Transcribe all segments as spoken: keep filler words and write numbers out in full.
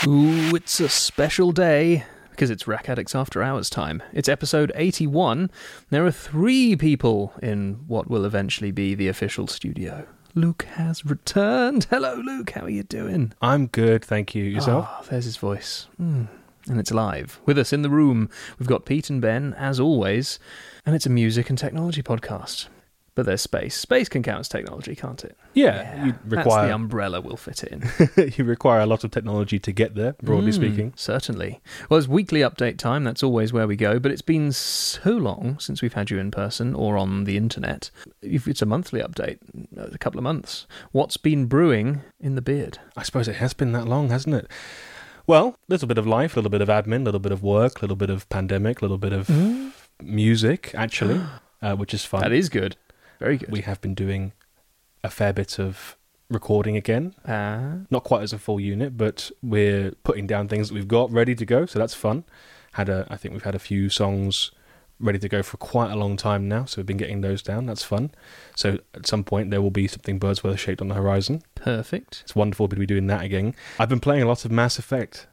Ooh, it's a special day, because it's Rack Addicts After Hours time. It's episode eighty-one. There are three people in what will eventually be the official studio. Luke has returned. Hello, Luke. How are you doing? I'm good, thank you. Yourself? Oh, there's his voice. Mm. And it's live. With us in the room, we've got Pete and Ben, as always. And it's a music and technology podcast. But there's space. Space can count as technology, can't it? Yeah. yeah You require... That's the umbrella we'll fit it in. You require a lot of technology to get there, broadly mm, speaking. Certainly. Well, it's weekly update time. That's always where we go. But it's been so long since we've had you in person or on the internet. If it's a monthly update, a couple of months. What's been brewing in the beard? I suppose it has been that long, hasn't it? Well, a little bit of life, a little bit of admin, a little bit of work, a little bit of pandemic, a little bit of mm. music, actually, uh, which is fun. That is good. Very good. We have been doing a fair bit of recording again. Uh, Not quite as a full unit, but we're putting down things that we've got ready to go, so that's fun. Had a, I think we've had a few songs ready to go for quite a long time now, so we've been getting those down. That's fun. So at some point there will be something Birdsworth shaped on the horizon. Perfect. It's wonderful to be doing that again. I've been playing a lot of Mass Effect.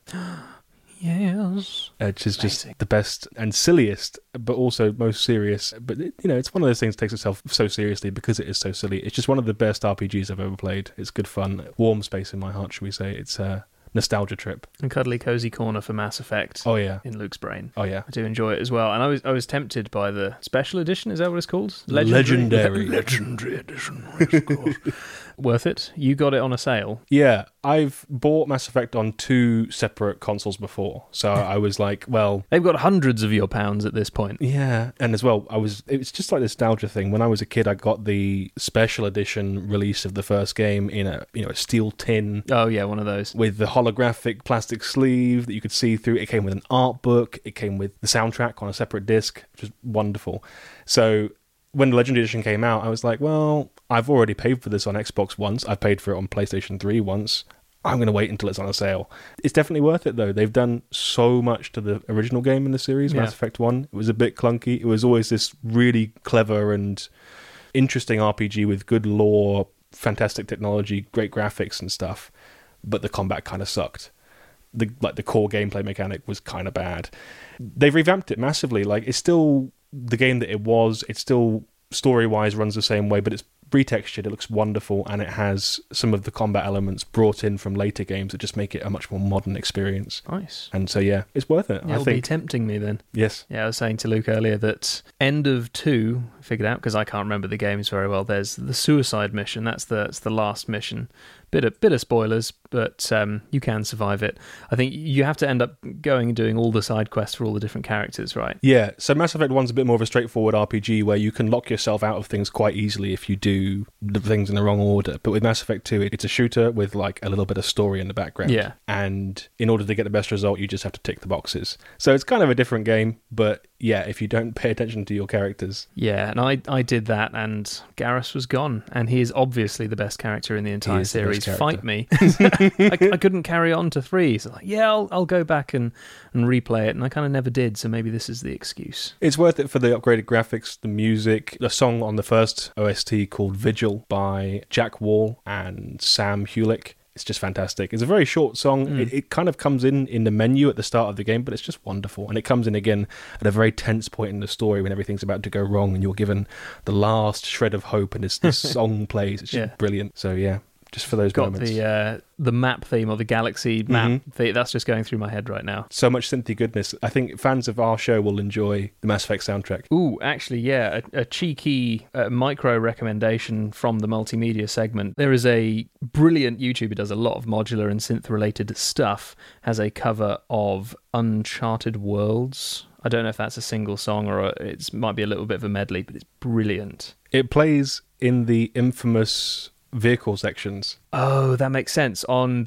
Yes. Which is just Amazing. The best and silliest, but also most serious. But, it, you know, it's one of those things that takes itself so seriously because it is so silly. It's just one of the best R P Gs I've ever played. It's good fun. Warm space in my heart, should we say. It's a nostalgia trip. And cuddly cozy corner for Mass Effect. Oh, yeah. In Luke's brain. Oh, yeah. I do enjoy it as well. And I was I was tempted by the special edition. Is that what it's called? Legendary. Legendary edition. Yes, of course. Worth it. You got it on a sale. Yeah, I've bought Mass Effect on two separate consoles before, so I was like, well, they've got hundreds of your pounds at this point. Yeah, and as well, I was. It's just like this nostalgia thing. When I was a kid, I got the special edition release of the first game in a you know a steel tin. Oh yeah, one of those with the holographic plastic sleeve that you could see through. It came with an art book. It came with the soundtrack on a separate disc, which was wonderful. So when the Legendary Edition came out, I was like, well, I've already paid for this on Xbox once. I've paid for it on PlayStation three once. I'm going to wait until it's on a sale. It's definitely worth it, though. They've done so much to the original game in the series, yeah. Mass Effect one. It was a bit clunky. It was always this really clever and interesting R P G with good lore, fantastic technology, great graphics and stuff. But the combat kind of sucked. The like the core gameplay mechanic was kind of bad. They've revamped it massively. Like it's still the game that it was. It still story-wise runs the same way, but it's retextured. It looks wonderful, and it has some of the combat elements brought in from later games that just make it a much more modern experience. Nice. And so yeah, it's worth it. It'll I think. be tempting me then. Yes. Yeah, I was saying to Luke earlier that end of two, figured out because I can't remember the games very well. There's the suicide mission. That's the that's the last mission. Bit of, bit of spoilers, but um, you can survive it. I think you have to end up going and doing all the side quests for all the different characters, right? Yeah, so Mass Effect one's a bit more of a straightforward R P G where you can lock yourself out of things quite easily if you do the things in the wrong order. But with Mass Effect two, it's a shooter with like a little bit of story in the background. Yeah. And in order to get the best result, you just have to tick the boxes. So it's kind of a different game, but yeah, if you don't pay attention to your characters. Yeah, and I, I did that, and Garrus was gone, and he is obviously the best character in the entire series. Fight me. I, I couldn't carry on to three, so like, yeah, I'll I'll go back and, and replay it, and I kind of never did, so maybe this is the excuse. It's worth it for the upgraded graphics, the music, the song on the first O S T called Vigil by Jack Wall and Sam Hulick. It's just fantastic. It's a very short song. Mm. It, it kind of comes in in the menu at the start of the game, but it's just wonderful. And it comes in again at a very tense point in the story when everything's about to go wrong and you're given the last shred of hope and this, this song plays. It's just yeah. brilliant. So yeah, just for those Got moments. the uh, the map theme or the galaxy map mm-hmm. theme, that's just going through my head right now. So much synthy goodness. I think fans of our show will enjoy the Mass Effect soundtrack. Ooh, actually, yeah, a, a cheeky uh, micro recommendation from the multimedia segment. There is a brilliant YouTuber who does a lot of modular and synth-related stuff, has a cover of Uncharted Worlds. I don't know if that's a single song or it might be a little bit of a medley, but it's brilliant. It plays in the infamous vehicle sections. Oh, that makes sense. On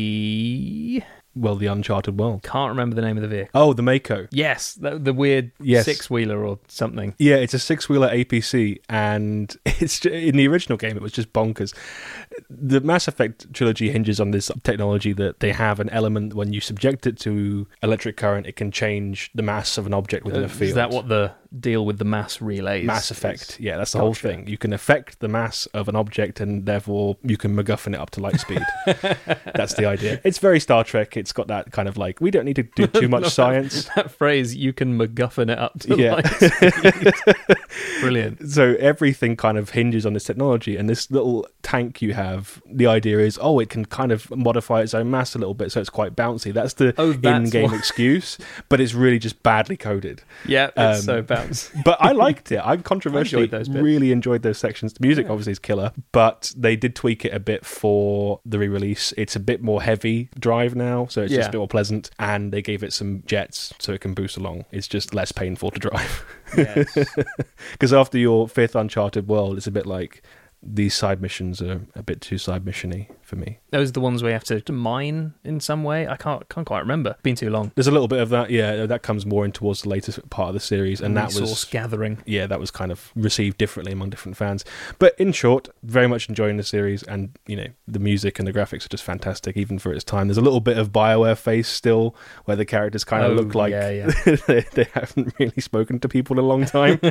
the... Well, the Uncharted World. Can't remember the name of the vehicle. Oh, the Mako. Yes, the, the weird yes. six-wheeler or something. Yeah, it's a six-wheeler A P C, and it's in the original game, it was just bonkers. The Mass Effect trilogy hinges on this technology that they have an element when you subject it to electric current, it can change the mass of an object within uh, a field. Is that what the deal with the mass relays? Mass effect, is? Yeah, that's the Gotcha. whole thing. You can affect the mass of an object, and therefore you can MacGuffin it up to light speed. That's the idea. It's very Star Trek. it's got that kind of like, we don't need to do too much science. That, that phrase, you can MacGuffin it up to Yeah. light speed. Brilliant. So everything kind of hinges on this technology, and this little tank you have, the idea is, oh, it can kind of modify its own mass a little bit, so it's quite bouncy. That's the Oh, that's in-game why. excuse, but it's really just badly coded. Yeah, it's Um, so bouncy. But I liked it. I controversially I enjoyed those bits. really enjoyed those sections. The music Yeah. obviously is killer, but they did tweak it a bit for the re-release. It's a bit more heavy drive now, so it's just Yeah. a bit more pleasant, and they gave it some jets so it can boost along. It's just less painful to drive. Yes. Because after your fifth Uncharted world, it's a bit like these side missions are a bit too side mission-y for me. Those are the ones where you have to, to mine in some way. I can't can't quite remember. Been too long. There's a little bit of that, yeah. That comes more in towards the latest part of the series, and that Resource was gathering. yeah, that was kind of received differently among different fans. But in short, very much enjoying the series, and you know, the music and the graphics are just fantastic, even for its time. There's a little bit of BioWare face still, where the characters kind of Oh, look like yeah, yeah. they, they haven't really spoken to people in a long time.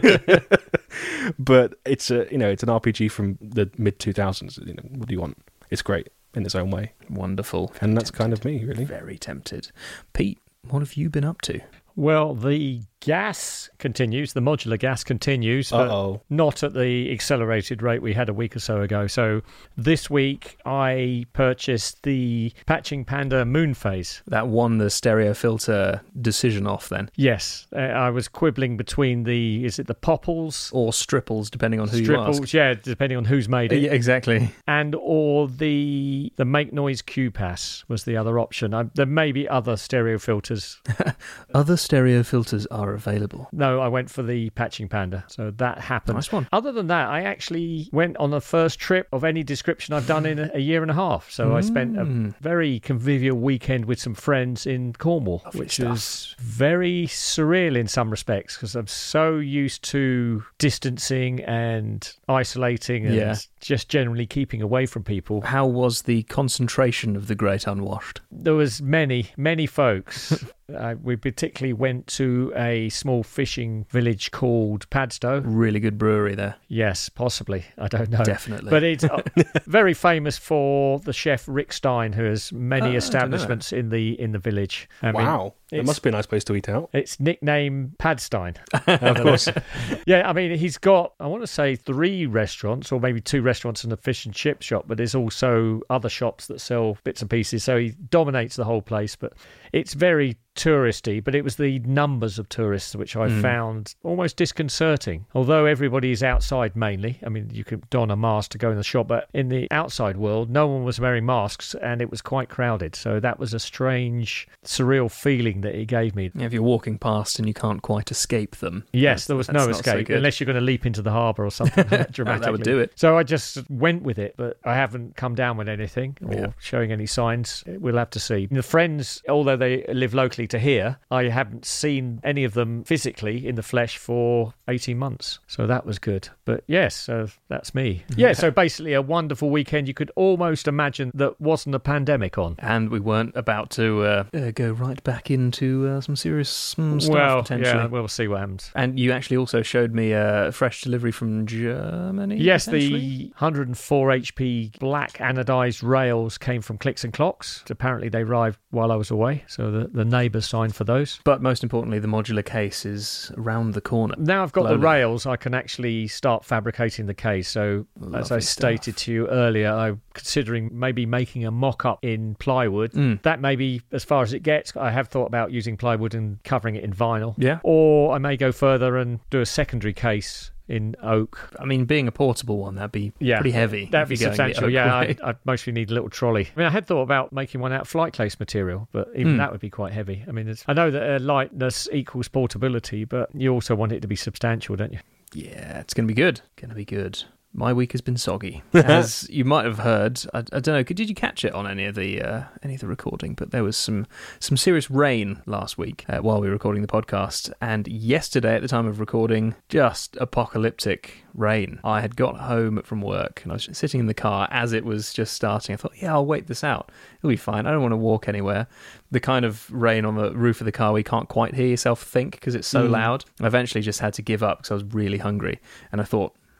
But it's a you know, it's an R P G from the mid two thousands. You know, what do you want? It's great in its own way, Wonderful. and that's kind of me, really. Very tempted. Pete, what have you been up to? Well, the gas continues, the modular gas continues, but Uh-oh. not at the accelerated rate we had a week or so ago. So this week I purchased the Patching Panda Moon Phase. That won the stereo filter decision off then. Yes, uh, I was quibbling between the, is it the Popples? Or Stripples, depending on who you ask. Stripples, yeah, depending on who's made Uh, it. yeah, exactly. And or the the Make Noise Q Pass was the other option. I, there may be other stereo filters. Other stereo filters are available. No, I went for the Patching Panda. So that happened. Nice one. Other than that, I actually went on the first trip of any description I've done in a, a year and a half. So I spent a Mm. very convivial weekend with some friends in Cornwall, Lovely which stuff. was very surreal in some respects because I'm so used to distancing and isolating and Yeah. just generally keeping away from people. How was the concentration of the Great Unwashed? There was many, many folks. uh, we particularly went to a small fishing village called Padstow. Really good brewery there. Yes, possibly. I don't know. Definitely. But it's uh, very famous for the chef Rick Stein, who has Oh, I many don't know establishments in the in the village. I mean, Wow. It it's- must be a nice place to eat out. it's nicknamed Padstein. Of course. Yeah, I mean, he's got, I want to say, three restaurants, or maybe two restaurants and a fish and chip shop, but there's also other shops that sell bits and pieces. So he dominates the whole place, but it's very touristy, but it was the numbers of tourists which I Mm. found almost disconcerting. Although everybody is outside mainly. I mean, you could don a mask to go in the shop, but in the outside world, no one was wearing masks and it was quite crowded. So that was a strange, surreal feeling that it gave me. Yeah, if you're walking past and you can't quite escape them. Yes, there was that's no not so escape good. unless you're going to leap into the harbour or something dramatically. That would do it. So I just went with it, but I haven't come down with anything or Yeah. showing any signs. We'll have to see. The friends, although they live locally to here, I haven't seen any of them physically in the flesh for eighteen months. So that was good. But yes, so that's me. Yeah, so basically a wonderful weekend you could almost imagine that wasn't a pandemic on. And we weren't about to uh, uh, go right back into uh, some serious mm, stuff, well, potentially. yeah, we'll see what happens. And you actually also showed me a fresh delivery from Germany. Yes, potentially? the one hundred four H P black anodized rails came from Clicks and Clocks. Apparently they arrived while I was away, so the, the neighbours signed for those. But most importantly, the modular case is around the corner. Now I've got the Slowly. rails, I can actually start fabricating the case. So as I Lovely stated stuff. to you earlier, I'm considering maybe making a mock-up in plywood. Mm. That may be as far as it gets. I have thought about using plywood and covering it in vinyl. Yeah. Or I may go further and do a secondary case in oak. I mean, being a portable one, that'd be Yeah, pretty heavy. That'd be if you're going the substantial. oak Yeah, way. I'd, I'd mostly need a little trolley. I mean, I had thought about making one out of flight case material, but even Hmm. that would be quite heavy. I mean, it's, I know that uh, lightness equals portability, but you also want it to be substantial, don't you? Yeah, it's going to be good. Going to be good. My week has been soggy, as you might have heard. I, I don't know. Did you catch it on any of the uh, any of the recording? But there was some some serious rain last week uh, while we were recording the podcast, and yesterday at the time of recording, just apocalyptic rain. I had got home from work and I was just sitting in the car as it was just starting. I thought, yeah, I'll wait this out. It'll be fine. I don't want to walk anywhere. The kind of rain on the roof of the car where you can't quite hear yourself think because it's so Mm. loud. I eventually just had to give up because I was really hungry, and I thought,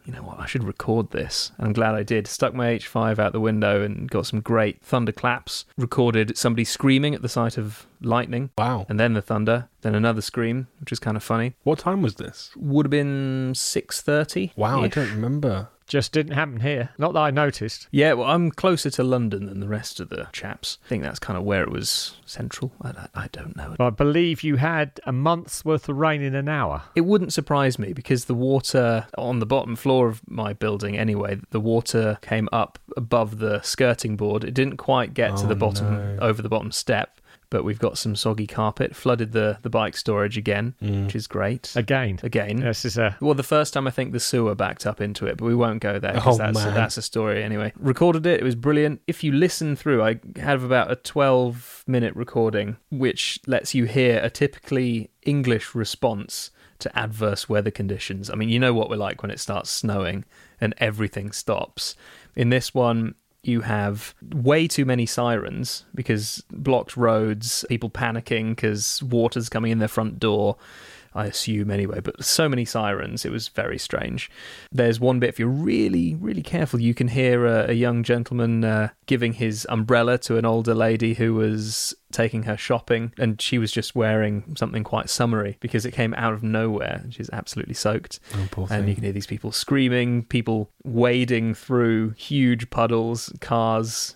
you know what, I should record this. And I'm glad I did. Stuck my H five out the window and got some great thunderclaps. Recorded somebody screaming at the sight of lightning. Wow. And then the thunder, then another scream, which is kind of funny. What time was this? Would have been six thirty. Wow, I don't remember. Just didn't happen here. Not that I noticed. Yeah, well, I'm closer to London than the rest of the chaps. I think that's kind of where it was central. I, I, I don't know. I believe you had a month's worth of rain in an hour. It wouldn't surprise me because the water on the bottom floor of my building anyway, the water came up above the skirting board. It didn't quite get to Oh, the bottom, no. over the bottom step. But we've got some soggy carpet, flooded the, the bike storage again, Mm. which is great. Again. Again. This is a... Well, the first time I think the sewer backed up into it, but we won't go there Oh, because that's, man. that's a story anyway. Recorded it, it was brilliant. If you listen through, I have about a twelve minute recording, which lets you hear a typically English response to adverse weather conditions. I mean, you know what we're like when it starts snowing and everything stops. In this one, you have way too many sirens because blocked roads, people panicking because water's coming in their front door, I assume anyway, but so many sirens, it was very strange. There's one bit, if you're really, really careful, you can hear a, a young gentleman uh, giving his umbrella to an older lady who was taking her shopping, and she was just wearing something quite summery because it came out of nowhere and she's absolutely soaked. Oh, poor thing. And you can hear these people screaming, people wading through huge puddles, cars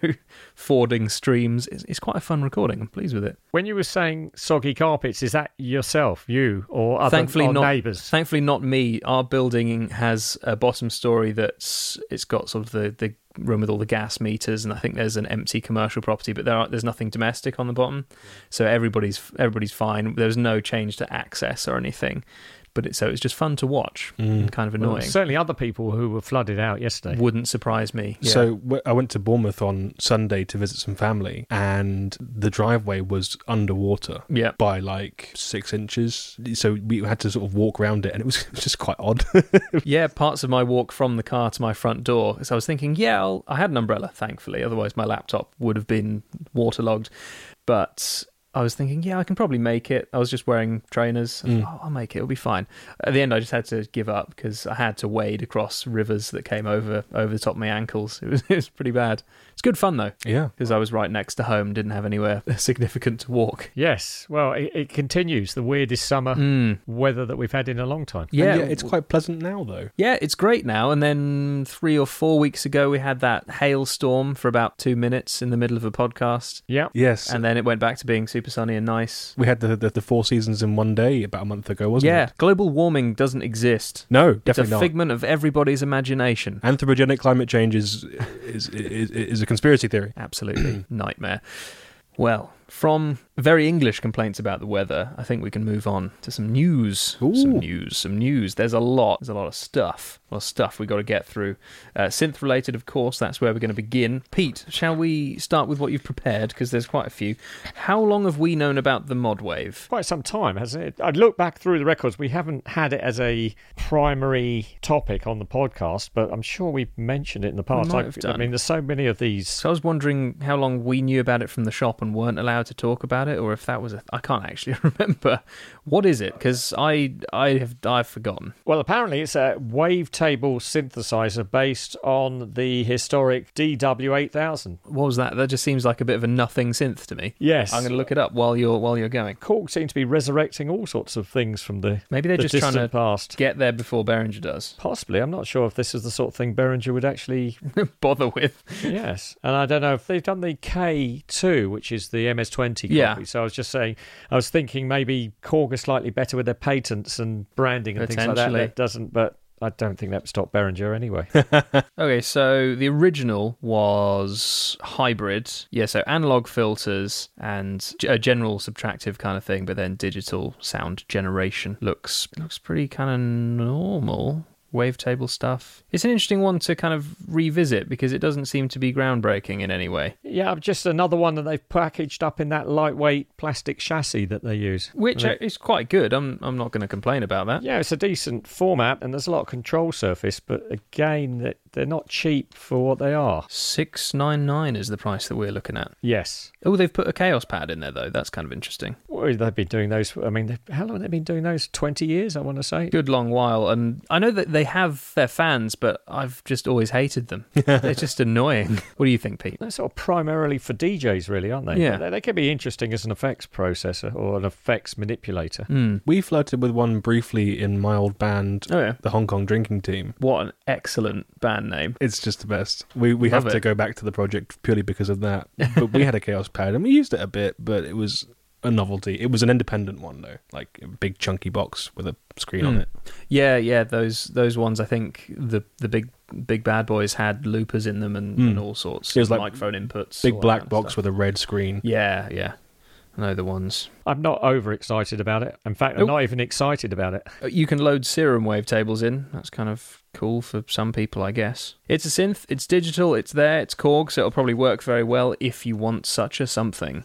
fording streams. It's, it's quite a fun recording. I'm pleased with it. When you were saying soggy carpets, is that yourself, you, or other Thankfully or not. neighbours? Thankfully not me. Our building has a bottom story that's it's got sort of the, the room with all the gas meters, and I think there's an empty commercial property, but there are, there's nothing domestic on the bottom, so everybody's everybody's fine. There's no change to access or anything, but it, so it's just fun to watch Mm. and kind of Well, annoying. certainly other people who were flooded out yesterday. Wouldn't surprise me. Yeah. So w- I went to Bournemouth on Sunday to visit some family, and the driveway was underwater yeah. by like six inches. So we had to sort of walk around it, and it was just quite odd. Yeah, parts of my walk from the car to my front door. So I was thinking, yeah, I'll, I had an umbrella, thankfully. Otherwise, my laptop would have been waterlogged. But I was thinking, yeah, I can probably make it. I was just wearing trainers. Mm. Oh, I'll make it. It'll be fine. At the end, I just had to give up because I had to wade across rivers that came over over the top of my ankles. It was, it was pretty bad. It's good fun, though, Yeah. because I was right next to home, didn't have anywhere significant to walk. Yes, well, it, it continues the weirdest summer Mm. weather that we've had in a long time. Yeah, And yeah, it's quite pleasant now, though. Yeah, it's great now. And then three or four weeks ago, we had that hailstorm for about two minutes in the middle of a podcast. Yeah. Yes. And then it went back to being super sunny and nice. we had the, the the four seasons in one day about a month ago, wasn't Yeah, it? global warming doesn't exist. No, It's a definitely not. figment of everybody's imagination. Anthropogenic climate change is is, is is a conspiracy theory. Absolutely nightmare. Well, from very English complaints about the weather, I think we can move on to some news. Ooh. Some news, some news. There's a lot. There's a lot of stuff. A lot of stuff we've got to get through. Uh, synth related, of course, that's where we're going to begin. Pete, shall we start with what you've prepared? Because there's quite a few. How long have we known about the Modwave? Quite some time, hasn't it? I'd look back through the records. We haven't had it as a primary topic on the podcast, but I'm sure we've mentioned it in the past. might I, have I done. mean, there's so many of these. So I was wondering how long we knew about it from the shop and weren't allowed to talk about it, or if that was a... I can't actually remember. What is it? Because I, I have I've forgotten. Well, apparently it's a wavetable synthesizer based on the historic D W eight thousand. What was that? That just seems like a bit of a nothing synth to me. Yes. I'm going to look it up while you're while you're going. Korg seem to be resurrecting all sorts of things from the, Maybe they're the just trying distant to past. get there before Behringer does. Possibly. I'm not sure if this is the sort of thing Behringer would actually... Bother with. Yes. And I don't know if they've done the K two, which is the M S twenty copy. Yeah. So I was just saying, I was thinking maybe Korg are slightly better with their patents and branding and things like that. Potentially. That doesn't, but I don't think that would stop Behringer anyway. Okay, so the original was hybrid. Yeah, so analog filters and g- a general subtractive kind of thing, but then digital sound generation. Looks looks pretty kind of normal. Wavetable stuff. It's an interesting one to kind of revisit because it doesn't seem to be groundbreaking in any way. Yeah, just another one that they've packaged up in that lightweight plastic chassis that they use. Which And is quite good. I'm I'm not going to complain about that. Yeah, it's a decent format and there's a lot of control surface, but again, that they're not cheap for what they are. six ninety-nine is the price that we're looking at. Yes. Oh, they've put a Chaos Pad in there, though. That's kind of interesting. Well, they've been doing those. I mean, they- how long have they been doing those? twenty years, I want to say. Good long while. And I know that they have their fans, but I've just always hated them. They're just annoying. What do you think, Pete? They're sort of primarily for D Js, really, aren't they? Yeah. They, they could be interesting as an effects processor or an effects manipulator. Hmm. We flirted with one briefly in my old band, Oh, yeah. the Hong Kong Drinking Team. What an excellent band name. It's just the best. We we Love have to it. go back to the project purely because of that. But we had a Chaos Pad and we used it a bit, but it was a novelty. It was an independent one though, like a big chunky box with a screen on Mm. it. Yeah, yeah, those those ones. I think the the big big bad boys had loopers in them and, Mm. and all sorts. It was like microphone inputs, Big all that black kind of box stuff. with a red screen. Yeah, yeah. I know the ones. I'm not overexcited about it. In fact, I'm Nope. not even excited about it. Uh, You can load Serum wavetables in. That's kind of cool for some people, I guess. It's a synth. It's digital. It's there. It's Korg, so it'll probably work very well if you want such a something.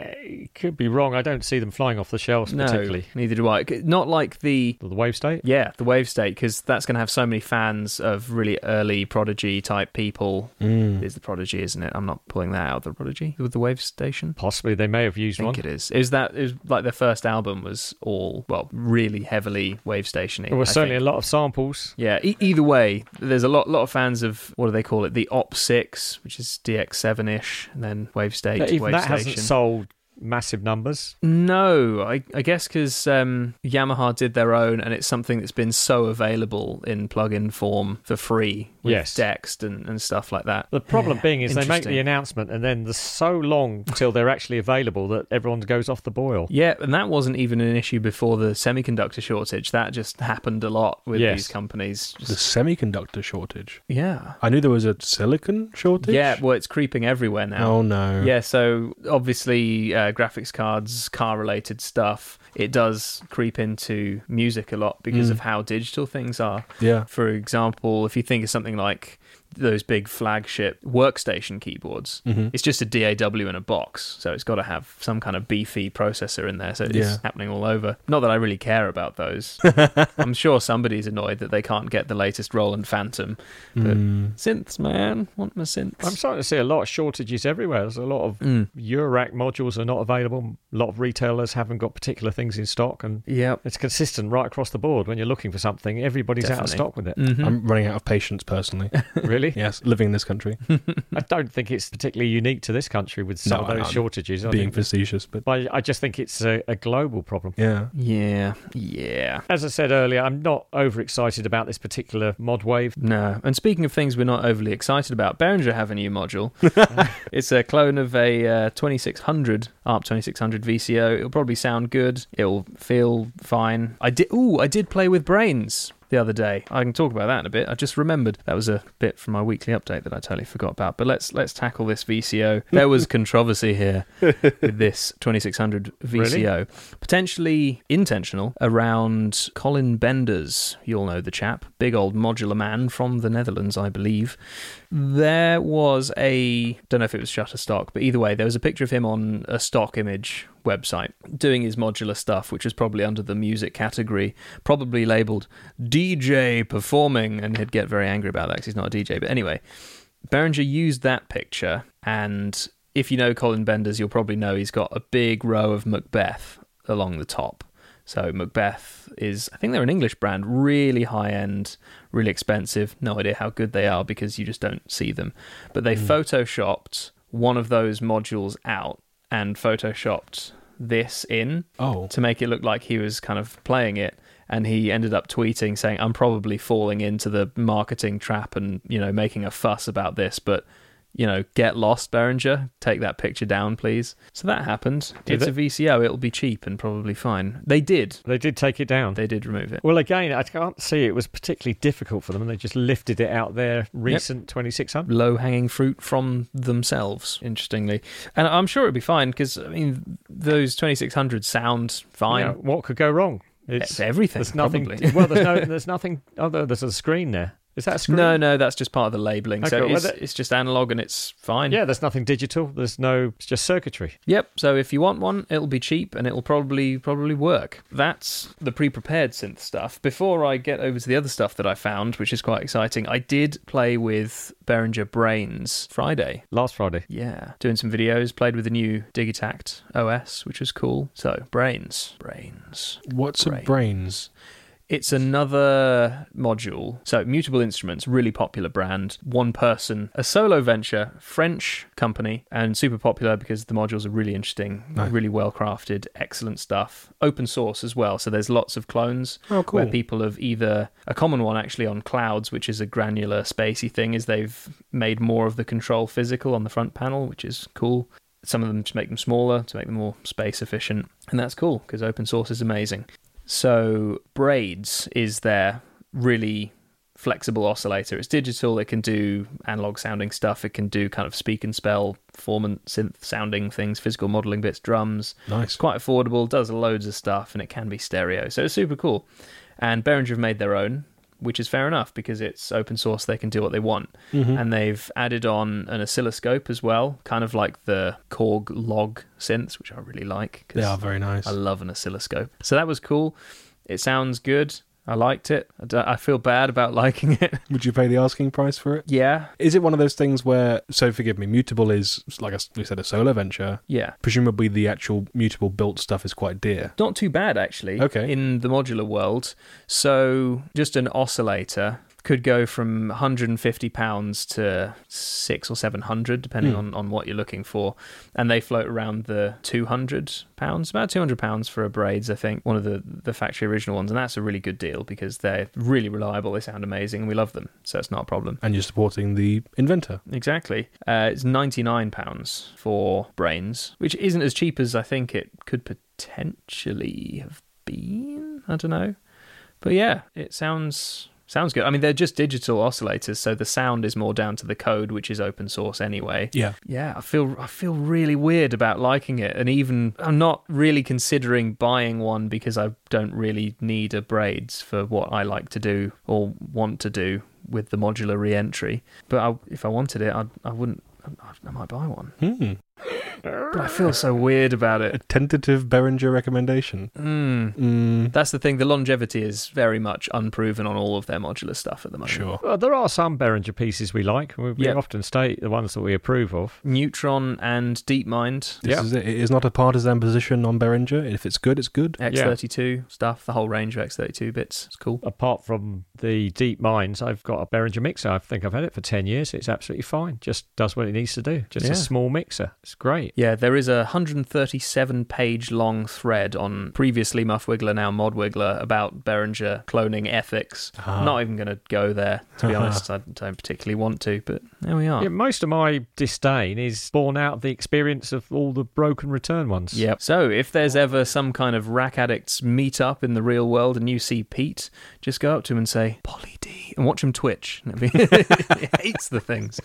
I could be wrong. I don't see them flying off the shelves No, particularly. neither do I. Not like the The wave state? yeah the Wave State, because that's going to have so many fans of really early Prodigy type people. Mm. Is the Prodigy, isn't it? I'm not pulling that out of the Prodigy with the Wave Station. Possibly they may have I used think one. it is. Is that is like their first album was all well really heavily Wave Stationy. There were I certainly think. a lot of samples. Yeah. E- either way, there's a lot lot of fans of what do they call it? The Op six, which is D X seven ish, and then Wave State, Even Wave that Station. hasn't sold massive numbers. No, I, I guess because um, Yamaha did their own, and it's something that's been so available in plug-in form for free with Yes. Dext and, and stuff like that. The problem Yeah, being is they make interesting. the announcement and then there's so long till they're actually available that everyone goes off the boil. Yeah, and that wasn't even an issue before the semiconductor shortage. That just happened a lot with Yes. these companies. The Just, semiconductor shortage. yeah. I knew there was a silicon shortage. Yeah, well, it's creeping everywhere now. Oh no. Yeah, so obviously uh, graphics cards, car-related stuff, it does creep into music a lot because Mm. of how digital things are. Yeah. For example, if you think of something like those big flagship workstation keyboards, Mhm. it's just a D A W in a box, so it's got to have some kind of beefy processor in there, so it's Yeah. happening all over. Not that I really care about those. I'm sure somebody's annoyed that they can't get the latest Roland Phantom, but Mm. synths, man, want my synths. I'm starting to see a lot of shortages everywhere. There's a lot of Mm. Eurorack modules are not available. A lot of retailers haven't got particular things in stock, and Yep. it's consistent right across the board. When you're looking for something, everybody's out of Definitely. stock with it. Mhm. I'm running out of patience personally. Really? Yes, living in this country. I don't think it's particularly unique to this country with some No, of those I'm shortages. I Being think- facetious, but but I just think it's a, a global problem. yeah. Yeah, yeah. As I said earlier, I'm not overexcited about this particular mod wave. No. And speaking of things we're not overly excited about, Behringer have a new module. It's a clone of a uh, twenty-six hundred, A R P twenty-six hundred V C O. It'll probably sound good. It'll feel fine. I did. Ooh, I did play with Brains the other day. I can talk about that in a bit. I just remembered that was a bit from my weekly update that I totally forgot about. But let's let's tackle this V C O. There was controversy here with this twenty-six hundred V C O, potentially intentional, around Colin Benders. You'll know the chap, big old modular man from the Netherlands, I believe. There was a, don't know if it was Shutterstock, but either way, there was a picture of him on a stock image website doing his modular stuff, which was probably under the music category, probably labeled D J performing, and he'd get very angry about that because he's not a D J. But anyway, Behringer used that picture, and if you know Colin Benders, you'll probably know he's got a big row of Macbeth along the top. So Macbeth is, I think they're an English brand, really high-end, really expensive. No idea how good they are because you just don't see them. But they Mm. photoshopped one of those modules out and photoshopped this in Oh. to make it look like he was kind of playing it. And he ended up tweeting saying, I'm probably falling into the marketing trap and, you know, making a fuss about this, but, you know, get lost, Behringer. Take that picture down, please. So that happened. Did it's it? a V C O. It'll be cheap and probably fine. They did. They did take it down. They did remove it. Well, again, I can't see it was particularly difficult for them, and they just lifted it out their recent twenty-six hundred. Low-hanging fruit from themselves, interestingly. And I'm sure it'd be fine because, I mean, those twenty-six hundreds sound fine. Yeah, what could go wrong? It's everything, There's nothing. probably. Well, there's no. There's nothing. Although there's a screen there. Is that a screen? No, no, that's just part of the labelling. Okay, so well, it's, that- it's just analog and it's fine. Yeah, there's nothing digital. There's no, it's just circuitry. Yep. So if you want one, it'll be cheap and it'll probably probably work. That's the pre-prepared synth stuff. Before I get over to the other stuff that I found, which is quite exciting, I did play with Behringer Brains Friday. Last Friday. Yeah, doing some videos, played with the new Digitact O S, which was cool. So, Brains. Brains. What's a Brains. brains? It's another module. So, Mutable Instruments, really popular brand. One person, a solo venture, French company, and super popular because the modules are really interesting, Nice. really well crafted, excellent stuff. Open source as well. So, there's lots of clones Oh, cool. where people have either, a common one actually on Clouds, which is a granular spacey thing, is they've made more of the control physical on the front panel, which is cool. Some of them to make them smaller, to make them more space efficient. And that's cool because open source is amazing. So Braids is their really flexible oscillator. It's digital. It can do analog sounding stuff. It can do kind of speak and spell, formant, synth sounding things, physical modeling bits, drums. Nice. It's quite affordable, does loads of stuff, and it can be stereo. So it's super cool. And Behringer have made their own, which is fair enough because it's open source. They can do what they want. Mm-hmm. And they've added on an oscilloscope as well, kind of like the Korg log synths, which I really like. 'cause They are very nice. I love an oscilloscope. So that was cool. It sounds good. I liked it. I, d- I feel bad about liking it. Would you pay the asking price for it? Yeah. Is it one of those things where, so forgive me, Mutable is, like I- we said, a solo venture. Yeah. Presumably the actual Mutable built stuff is quite dear. Not too bad, actually, Okay. in the modular world. So just an oscillator could go from one hundred fifty pounds to six or seven hundred, depending Hmm. on, on what you're looking for. And they float around the two hundred pounds, about two hundred pounds for a Braids, I think, one of the, the factory original ones. And that's a really good deal because they're really reliable. They sound amazing and we love them. So it's not a problem. And you're supporting the inventor. Exactly. Uh, it's ninety-nine pounds for Brains, which isn't as cheap as I think it could potentially have been. I don't know. But yeah, it sounds sounds good. I mean, they're just digital oscillators, so the sound is more down to the code, which is open source anyway. Yeah. Yeah, I feel I feel really weird about liking it, and even I'm not really considering buying one because I don't really need a Braids for what I like to do or want to do with the modular re-entry. But I, if I wanted it, I'd, I wouldn't. I, I might buy one. Hmm. But I feel so weird about A it. tentative Behringer recommendation. Mm. Mm, That's the thing. The longevity is very much unproven on all of their modular stuff at the moment. sure. Well, there are some Behringer pieces we like. We, we Yeah. often state the ones that we approve of. Neutron and DeepMind, This Yeah. is it. It is not a partisan position on Behringer. If it's good, it's good. X thirty-two stuff, the whole range of X thirty-two bits. It's cool. Apart from the Deep Minds, I've got a Behringer mixer. I think I've had it for ten years. It's absolutely fine. Just does what it needs to do. Just Yeah. a small mixer. It's great. Yeah, there is a one hundred thirty-seven page long thread on previously Muff Wiggler, now Mod Wiggler, about Behringer cloning ethics. Ah. I'm not even going to go there, to be honest. I don't particularly want to, but there we are. Yeah, most of my disdain is born out of the experience of all the broken return ones. Yep. So if there's ever some kind of rack addicts meet up in the real world and you see Pete, just go up to him and say, Polly D, and watch him twitch. He hates the things.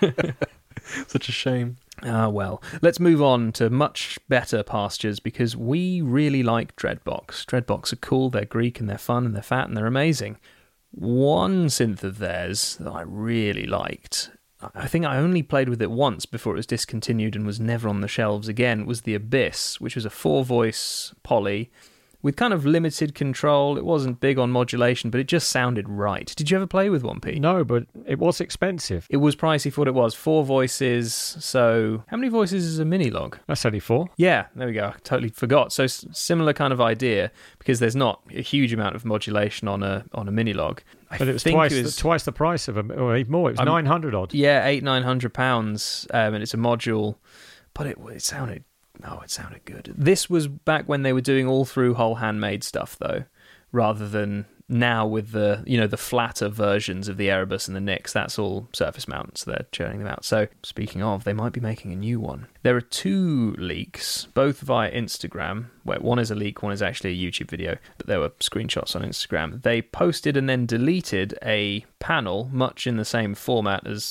Such a shame. Ah, well. Let's move on to much better pastures because we really like Dreadbox. Dreadbox are cool, they're Greek, and they're fun, and they're fat, and they're amazing. One synth of theirs that I really liked, I think I only played with it once before it was discontinued and was never on the shelves again, was the Abyss, which was a four-voice poly with kind of limited control. It wasn't big on modulation, but it just sounded right. Did you ever play with one, Pete? No, but it was expensive. It was pricey for what it was. Four voices, so... How many voices is a mini-log? That's only four. Yeah, there we go. I totally forgot. So s- similar kind of idea, because there's not a huge amount of modulation on a on a mini-log. I But it was think twice, it was- the, twice the price of a, or even more. It was I'm- nine hundred odd. Yeah, eight, nine hundred pounds, um, and it's a module. But it, it sounded... Oh, it sounded good. This was back when they were doing all through whole handmade stuff, though, rather than now with the, you know, the flatter versions of the Erebus and the Nix. That's all surface mount, so they're churning them out. So, speaking of, they might be making a new one. There are two leaks, both via Instagram, where one is a leak, one is actually a YouTube video, but there were screenshots on Instagram. They posted and then deleted a panel, much in the same format as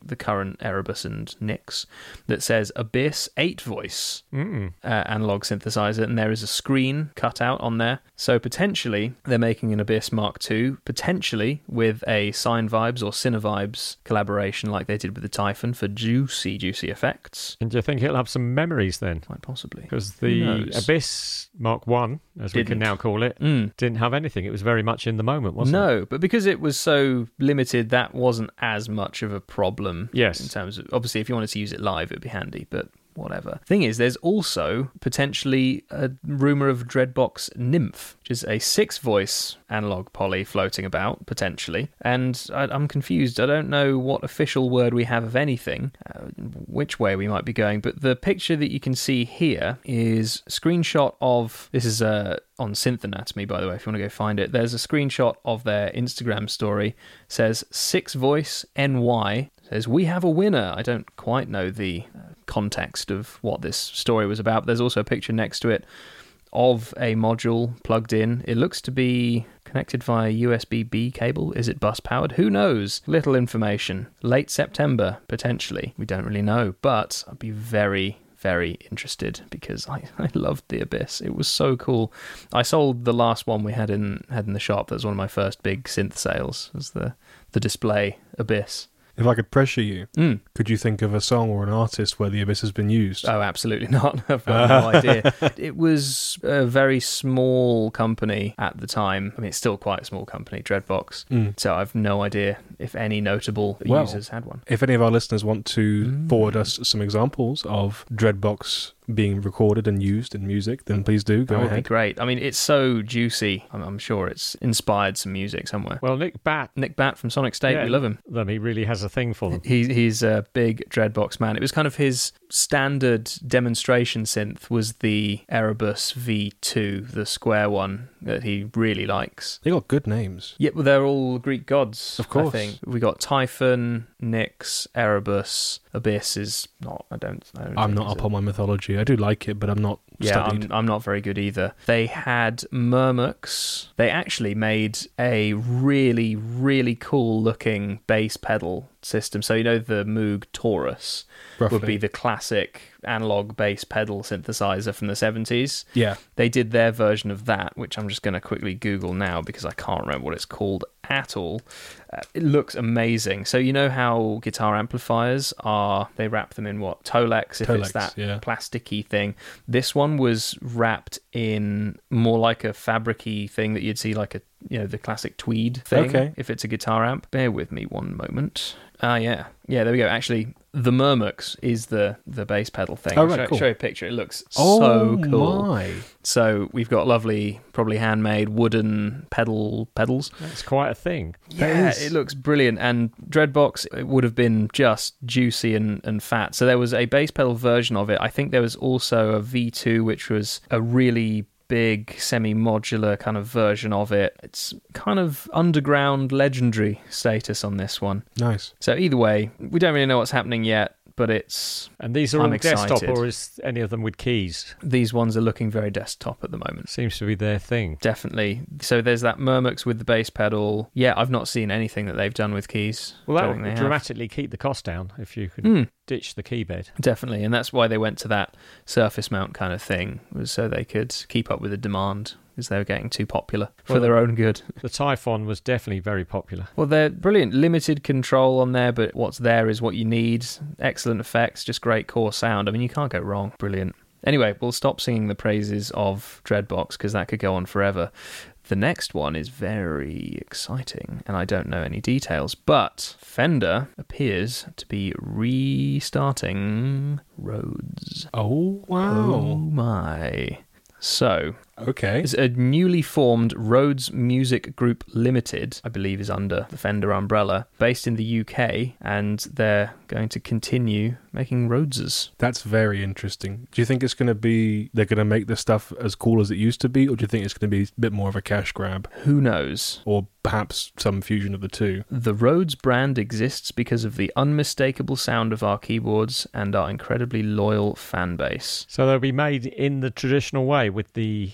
the current Erebus and Nix, that says Abyss eight voice uh, analog synthesizer, and there is a screen cut out on there. So potentially they're making an Abyss Mark two, potentially with a Sine Vibes or Cinevibes collaboration like they did with the Typhon for juicy, juicy effects. And do you think it'll have some memories then? Quite possibly. Because Who the knows? Abyss Mark one, as we can Didn't. now call it, Mm. didn't have anything. It was very much in the moment, wasn't it? No, but because it was so limited, that wasn't as much of a problem. Yes. In terms of, obviously, if you wanted to use it live, it'd be handy, but whatever. Thing is, there's also potentially a rumour of Dreadbox Nymph, which is a six-voice analog poly floating about, potentially. And I, I'm confused. I don't know what official word we have of anything, uh, which way we might be going, but the picture that you can see here is a screenshot of... This is uh, on Synth Anatomy, by the way, if you want to go find it. There's a screenshot of their Instagram story. Says, six-voice N Y. Says, we have a winner. I don't quite know the uh, context of what this story was about. But there's also a picture next to it of a module plugged in. It looks to be connected via U S B B cable. Is it bus powered? Who knows? Little information. Late September, potentially. We don't really know. But I'd be very... very interested because I, I loved the Abyss. It was so cool. I sold the last one we had in had in the shop. That was one of my first big synth sales. Was the the display Abyss. If I could pressure you, Mm. could you think of a song or an artist where the Abyss has been used? Oh, absolutely not. I've got no idea. It was a very small company at the time. I mean, it's still quite a small company, Dreadbox. Mm. So I've no idea if any notable Well, users had one. If any of our listeners want to Mm. forward us some examples of Dreadbox being recorded and used in music, then please do. Go That would be ahead. great. I mean, it's so juicy. I'm, I'm sure it's inspired some music somewhere. Well, Nick Bat, Nick Bat from Sonic State, Yeah. we love him. them, he really has a thing for them. He, he's a big Dreadbox man. It was kind of his standard demonstration synth was the Erebus V two, the square one that he really likes. They got good names. Yeah, well, they're all Greek gods, Of course. I think. We got Typhon, Nyx, Erebus, Abyss is not, I don't, I don't I'm think not is up a- on my mythology. I do like it, but I'm not Yeah, studied. I'm, I'm not very good either. They had Murmux. They actually made a really, really cool looking bass pedal system. So, you know, the Moog Taurus Roughly. would be the classic analog bass pedal synthesizer from the seventies. Yeah. They did their version of that, which I'm just going to quickly Google now because I can't remember what it's called at all. Uh, it looks amazing. So you know how guitar amplifiers are, they wrap them in what? Tolex, if Tolex, it's that yeah. plasticky thing. This one was wrapped in more like a fabricy thing that you'd see like a, you know, the classic tweed thing. Okay. If it's a guitar amp. Bear with me one moment. Ah, yeah. Yeah, there we go. Actually, the Murmux is the, the bass pedal thing. Oh, I'll right, show, cool. show you a picture. It looks Oh, so cool. my. So we've got lovely, probably handmade wooden pedal pedals. That's quite a thing. Yeah, is- it looks brilliant. And Dreadbox, it would have been just juicy and, and fat. So there was a bass pedal version of it. I think there was also a V two, which was a really big semi-modular kind of version of it. It's kind of underground legendary status on this one. Nice. So either way, we don't really know what's happening yet, but it's And these are I'm all desktop, excited. or is any of them with keys? these ones are looking very desktop at the moment. Seems to be their thing. Definitely. So there's that Murmux with the bass pedal. Yeah, I've not seen anything that they've done with keys. Well, that Don't think would they have. dramatically keep the cost down if you could Mm, ditch the key bed. definitely. And that's why they went to that surface mount kind of thing, was so they could keep up with the demand, because they were getting too popular for Well, their own good. The Typhon was definitely very popular. Well, they're brilliant. Limited control on there, but what's there is what you need. Excellent effects, just great core sound. I mean, you can't go wrong. Brilliant. Anyway, we'll stop singing the praises of Dreadbox because that could go on forever. The next one is very exciting, and I don't know any details, but Fender appears to be restarting Rhodes. Oh, Oh wow. my. So, Okay. it's a newly formed Rhodes Music Group Limited, I believe is under the Fender umbrella, based in the U K, and they're going to continue making Rhodeses. That's very interesting. Do you think it's going to be, they're going to make the stuff as cool as it used to be, or do you think it's going to be a bit more of a cash grab? Who knows? Or perhaps some fusion of the two? The Rhodes brand exists because of the unmistakable sound of our keyboards and our incredibly loyal fan base. So they'll be made in the traditional way with the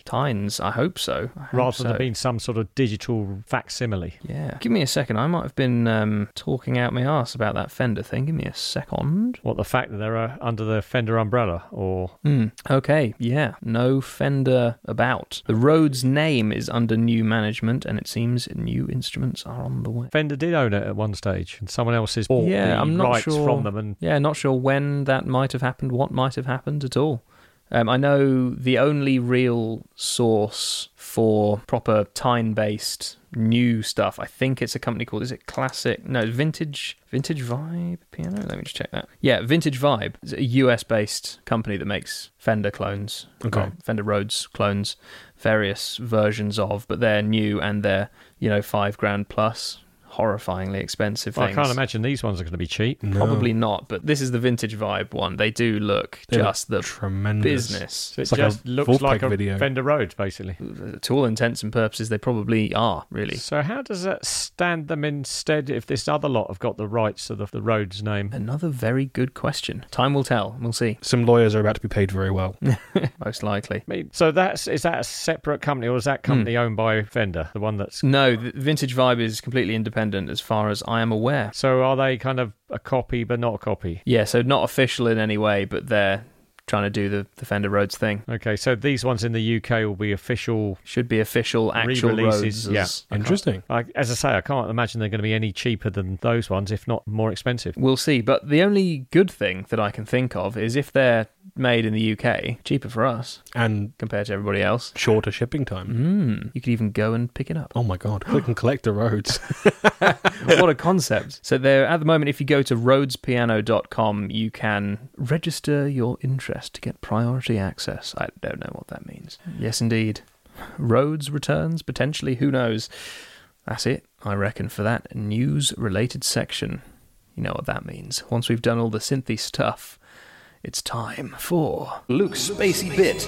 tines. I hope so. I hope Rather so. than being some sort of digital facsimile. Yeah. Give me a second. I might have been um, talking out my arse about that Fender thing. Give me a second. What, the fact that they're uh, under the Fender umbrella, or... Mm, okay, yeah. No Fender about. The Rhodes name is under new management, and it seems new instruments are on the way. Fender did own it at one stage, and someone else has bought Yeah, the I'm not rights sure. from them. And Yeah, not sure when that might have happened, what might have happened at all. Um, I know the only real source for proper Tine-based new stuff, I think it's a company called, is it Classic? No, Vintage Vintage Vibe Piano? Let me just check that. Yeah, Vintage Vibe. It's a U S-based company that makes Fender clones, Okay. well, Fender Rhodes clones, various versions of, but they're new and they're, you know, five grand plus. Horrifyingly expensive well, I things. can't imagine these ones are going to be cheap. No. Probably not, but this is the Vintage Vibe one. They do look They look just the tremendous. business. So it It's like just a looks Wolfpack like a video. Fender Rhodes, basically. To all intents and purposes, they probably are, really. So how does that stand them instead if this other lot have got the rights to the, the Rhodes name? Another very good question. Time will tell. We'll see. Some lawyers are about to be paid very well. Most likely. I mean, so that's is that a separate company, or is that company owned by Fender, the one that's... No, the Vintage Vibe is completely independent as far as I am aware. So are they kind of a copy but not a copy? Yeah, so not official in any way, but they're trying to do the, the Fender Rhodes thing. Okay, so these ones in the U K will be official Should be official, actual re-releases. Rhodes. Yeah. Interesting. I, as I say, I can't imagine they're going to be any cheaper than those ones, if not more expensive. We'll see. But the only good thing that I can think of is if they're made in the U K, cheaper for us And compared to everybody else. shorter shipping time. Mm, you could even go and pick it up. Oh my god, click and collect the roads. What a concept. So there, at the moment, if you go to rhodes piano dot com, you can register your interest to get priority access. I don't know what that means. Yes, indeed. Rhodes returns, potentially, who knows. That's it, I reckon, for that news-related section. You know what that means. Once we've done all the synthy stuff, it's time for Luke's Spacey Bit.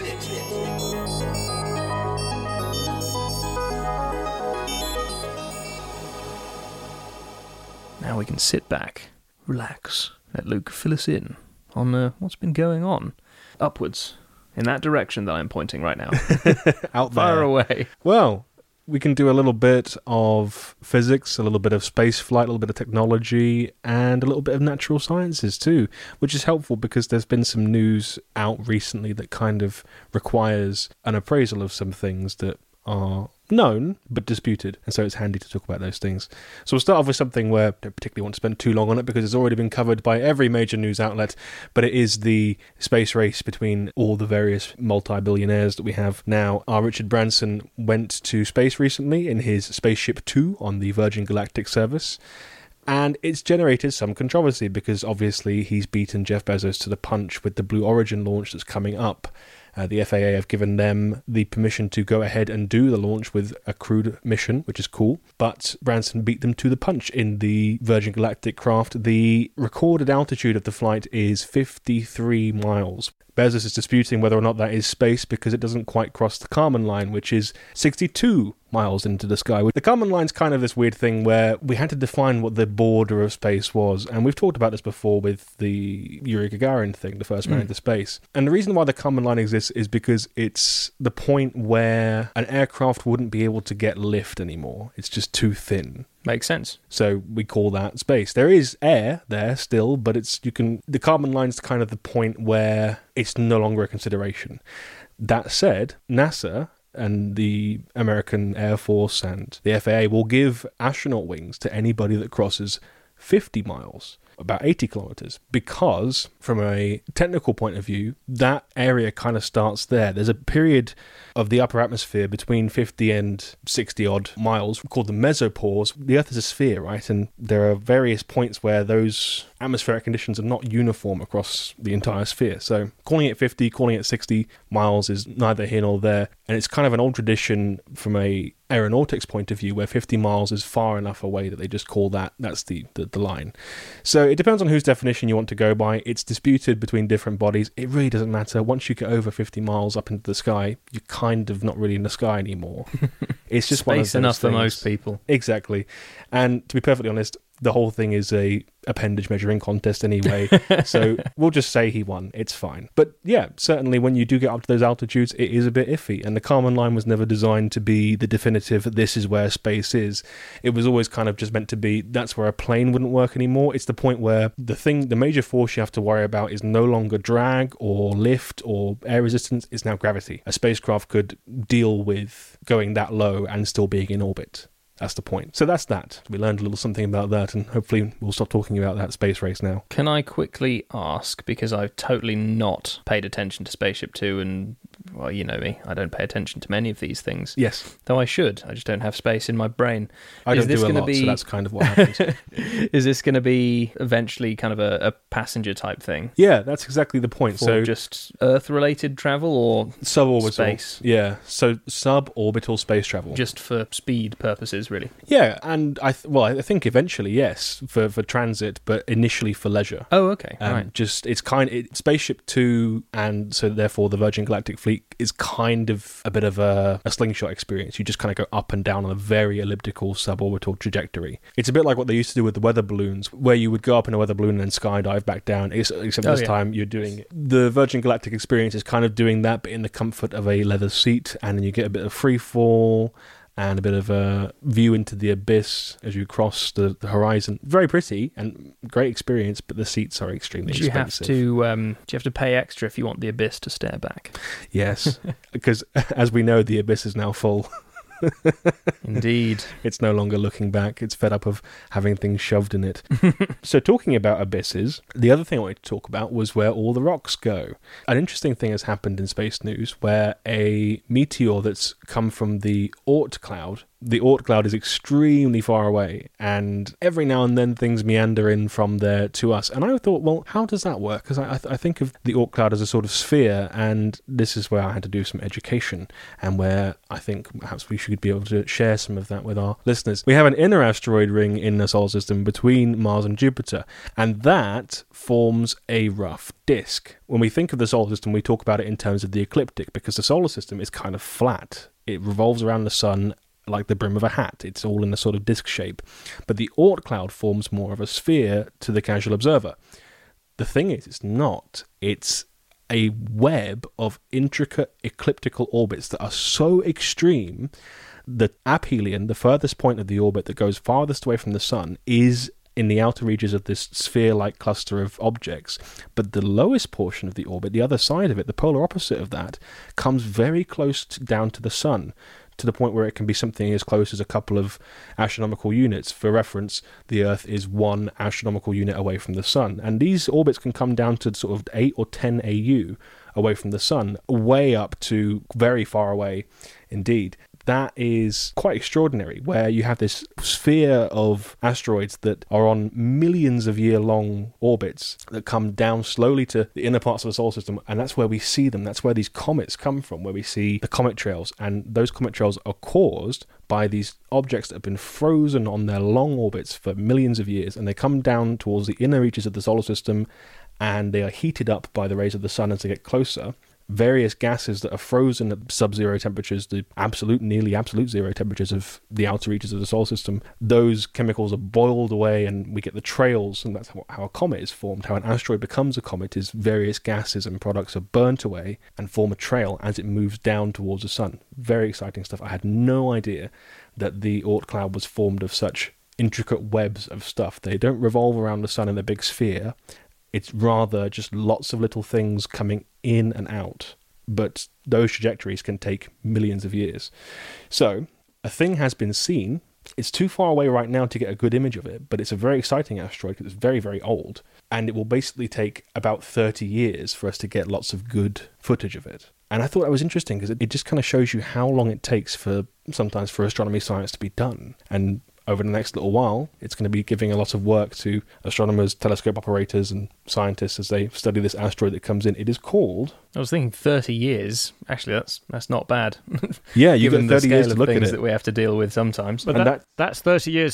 Now we can sit back, relax, let Luke fill us in on uh, what's been going on. Upwards, in that direction that I'm pointing right now. Out Far there. away. Well, we can do a little bit of physics, a little bit of space flight, a little bit of technology, and a little bit of natural sciences too, which is helpful because there's been some news out recently that kind of requires an appraisal of some things that are known but disputed, and so it's handy to talk about those things. So we'll start off with something where I don't particularly want to spend too long on it because it's already been covered by every major news outlet, but it is the space race between all the various multi-billionaires that we have now. Our Richard Branson went to space recently in his Spaceship Two on the Virgin Galactic service, and it's generated some controversy because obviously he's beaten Jeff Bezos to the punch with the Blue Origin launch that's coming up. Uh, the F A A have given them the permission to go ahead and do the launch with a crewed mission, which is cool. But Branson beat them to the punch in the Virgin Galactic craft. The recorded altitude of the flight is fifty-three miles. Bezos is disputing whether or not that is space because it doesn't quite cross the Kármán line, which is sixty-two miles into the sky. The Kármán line's kind of this weird thing where we had to define what the border of space was, and we've talked about this before with the Yuri Gagarin thing, the first man Mm. into space. And the reason why the Kármán line exists is because it's the point where an aircraft wouldn't be able to get lift anymore. It's just too thin. Makes sense. So we call that space. There is air there still, but it's you can the Kármán line's kind of the point where it's no longer a consideration. That said, NASA and the American Air Force and the F A A will give astronaut wings to anybody that crosses fifty miles, about eighty kilometers, because from a technical point of view, that area kind of starts there. There's a period of the upper atmosphere between fifty and sixty odd miles called the mesopause. The Earth is a sphere, right? And there are various points where those atmospheric conditions are not uniform across the entire sphere. So calling it fifty, calling it sixty miles is neither here nor there. And it's kind of an old tradition from a aeronautics point of view where fifty miles is far enough away that they just call that, that's the, the, the line. So it depends on whose definition you want to go by. It's disputed between different bodies. It really doesn't matter. Once you get over fifty miles up into the sky, you're kind of not really in the sky anymore. It's just Space one of those enough for things. most people. Exactly. And to be perfectly honest, the whole thing is a appendage measuring contest anyway, so we'll just say he won. It's fine. But yeah, certainly when you do get up to those altitudes, it is a bit iffy, and the Kármán line was never designed to be the definitive, this is where space is. It was always kind of just meant to be, that's where a plane wouldn't work anymore. It's the point where the thing, the major force you have to worry about is no longer drag or lift or air resistance, it's now gravity. A spacecraft could deal with going that low and still being in orbit. That's the point. So that's that. We learned a little something about that, and hopefully we'll stop talking about that space race now. Can I quickly ask, because I've totally not paid attention to Spaceship Two, and, well, you know me, I don't pay attention to many of these things. Yes. Though I should. I just don't have space in my brain. I is don't this do a gonna lot, be... so that's kind of what happens. Is this going to be eventually kind of a, a passenger type thing? Yeah, that's exactly the point. For so just Earth-related travel or suborbital space? Yeah, so suborbital space travel. Just for speed purposes, really? Yeah, and I th- well, I think eventually, yes, for, for transit, but initially for leisure. Oh, okay, Um, right. Just it's kind it, Spaceship Two, and so therefore the Virgin Galactic Fleet is kind of a bit of a, a slingshot experience. You just kind of go up and down on a very elliptical suborbital trajectory. It's a bit like what they used to do with the weather balloons, where you would go up in a weather balloon and then skydive back down. Except Oh, this yeah. time you're doing it. The Virgin Galactic experience is kind of doing that, but in the comfort of a leather seat, and then you get a bit of free fall and a bit of a view into the abyss as you cross the, the horizon. Very pretty and great experience, but the seats are extremely Do you have expensive. to? Um, do you have to pay extra if you want the abyss to stare back? Yes, because as we know, the abyss is now full. Indeed. It's no longer looking back. It's fed up of having things shoved in it. So talking about abysses, the other thing I wanted to talk about was where all the rocks go. An interesting thing has happened in space news where a meteor that's come from the Oort cloud, the Oort cloud is extremely far away, and every now and then things meander in from there to us. And I thought, well, how does that work? Because I, I, th- I think of the Oort cloud as a sort of sphere, and this is where I had to do some education, and where I think perhaps we should be able to share some of that with our listeners. We have an inner asteroid ring in the solar system between Mars and Jupiter, and that forms a rough disk. When we think of the solar system, we talk about it in terms of the ecliptic, because the solar system is kind of flat. It revolves around the sun like the brim of a hat. It's all in a sort of disc shape. But the Oort cloud forms more of a sphere to the casual observer. The thing is, it's not. It's a web of intricate ecliptical orbits that are so extreme that aphelion, the furthest point of the orbit that goes farthest away from the sun, is in the outer reaches of this sphere-like cluster of objects. But the lowest portion of the orbit, the other side of it, the polar opposite of that, comes very close to, down to the sun, to the point where it can be something as close as a couple of astronomical units. For reference, the Earth is one astronomical unit away from the sun, and these orbits can come down to sort of eight or ten A U away from the sun, way up to very far away indeed. That is quite extraordinary, where you have this sphere of asteroids that are on millions of year long orbits that come down slowly to the inner parts of the solar system, and that's where we see them. That's where these comets come from, where we see the comet trails, and those comet trails are caused by these objects that have been frozen on their long orbits for millions of years, and they come down towards the inner reaches of the solar system, and they are heated up by the rays of the sun as they get closer. Various gases that are frozen at sub-zero temperatures, the absolute, nearly absolute zero temperatures of the outer reaches of the solar system, those chemicals are boiled away and we get the trails, and that's how, how a comet is formed. How an asteroid becomes a comet is various gases and products are burnt away and form a trail as it moves down towards the sun. Very exciting stuff. I had no idea that the Oort cloud was formed of such intricate webs of stuff. They don't revolve around the sun in a big sphere. It's rather just lots of little things coming in and out. But those trajectories can take millions of years. So, a thing has been seen. It's too far away right now to get a good image of it, but it's a very exciting asteroid because it's very, very old. And it will basically take about thirty years for us to get lots of good footage of it. And I thought that was interesting because it just kind of shows you how long it takes for, sometimes for astronomy science to be done. And over the next little while, it's going to be giving a lot of work to astronomers, telescope operators, and scientists as they study this asteroid that comes in. It is called... I was thinking thirty years. Actually, that's that's not bad. Yeah, you Given get thirty the years scale to of look at things it. that we have to deal with sometimes. But And that, that- that's thirty years